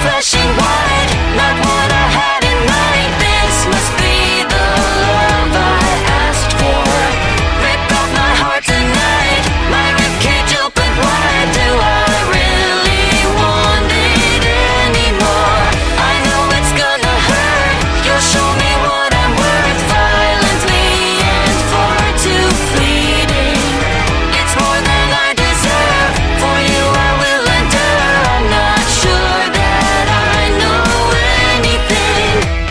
flashing wide, not what I had in mind. This must be the love I asked for. Rip off my heart tonight, my ribcage open wide. Do I really want it anymore? I know it's gonna hurt, you'll show me what I'm worth, violently and far too fleeting. It's more than I deserve, for you I will endure. I'm not sure that I know anything.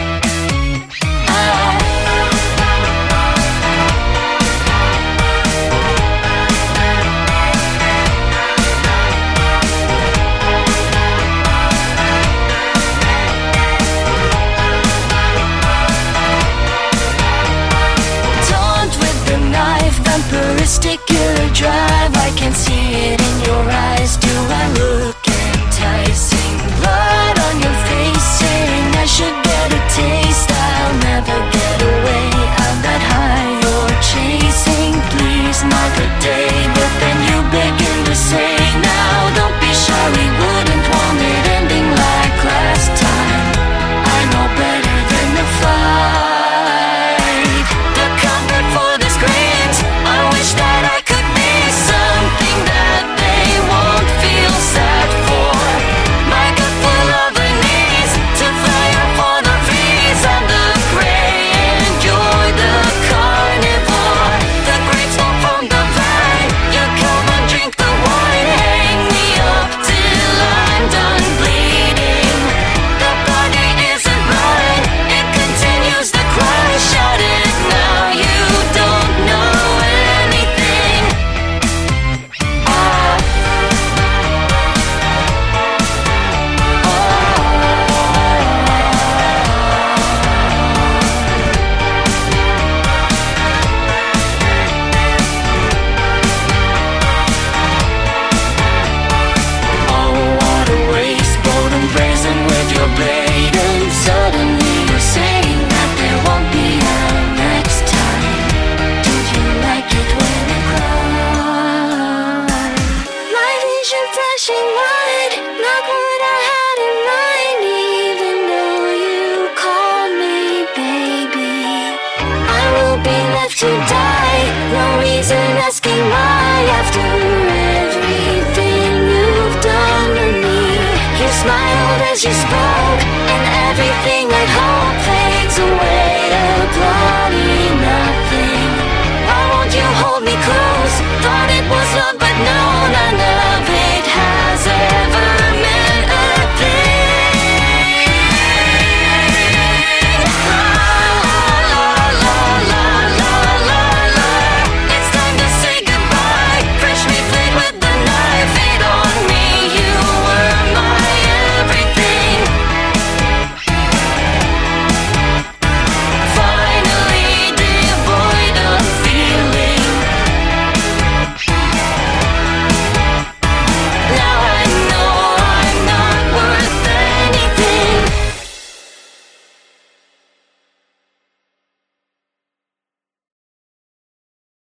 Taunt with the knife, vampiristic killer drive. I can see it in your eyes. Do I look enticing? Blood on your face, saying I should get a taste. I'll never get away of that high you're chasing. Please, not today. But then you begin to say, now don't be shy, we wouldn't want it ending like last time. I know better than the fight. The comfort for the screams, I wish that I could be something that they won't feel sad for. My gut full of unease, to fly up on the breeze. I'm the prey and you're the carnivore. The grapes fall from the vine, you come and drink the wine. Hang me up till I'm done bleeding. The body isn't mine, it continues to cry. Shut it now, you don't know anything. Oh, what a waste, bold and brazen with your blade. And suddenly you're saying that there won't be a next time. Do you like it when I cry? My vision flashing wide, not what I had in mind. Even though you call me baby, I will be left to die. No reason asking why. After everything you've done to me, you smiled as you spoke, and everything I'd hope fades away to bloody nothing. Why won't you hold me close? Thought it was love.